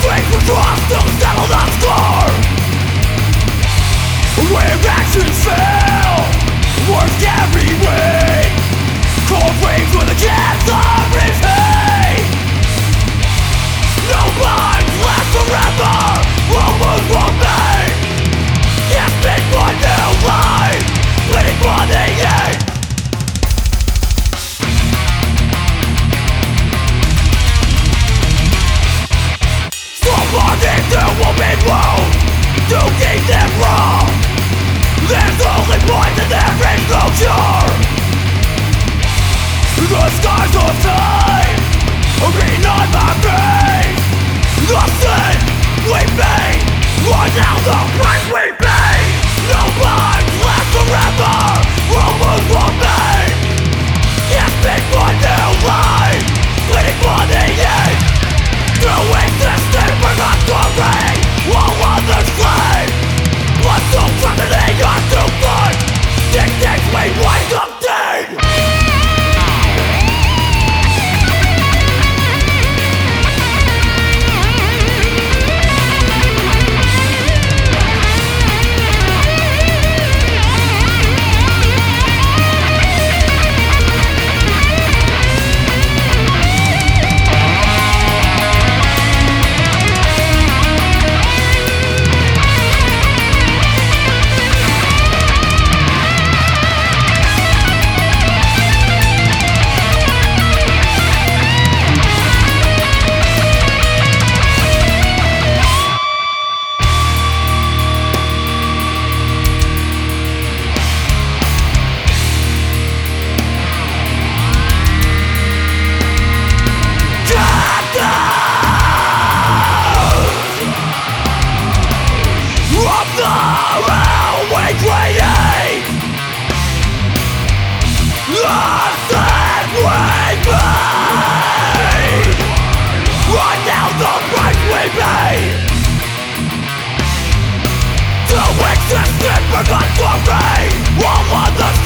Wait for trust to settle the score. Where actions fail, words carry weight. Cold waves with a chance of repay. No lives last forever, almost won't be. Gasping for new life, waiting for the end. Somebody to open wounds, to keep them wrong. There's only poison, there is no cure. The scars of time read on my face. The sin we made, or now the price we pay. No lives last forever, almost won't be. Gasping for new life, waiting for the end. To exist in purgatory, while others slay. Blood so tragedy on too good, dictates we wind up dead. To exist in purgatory, while others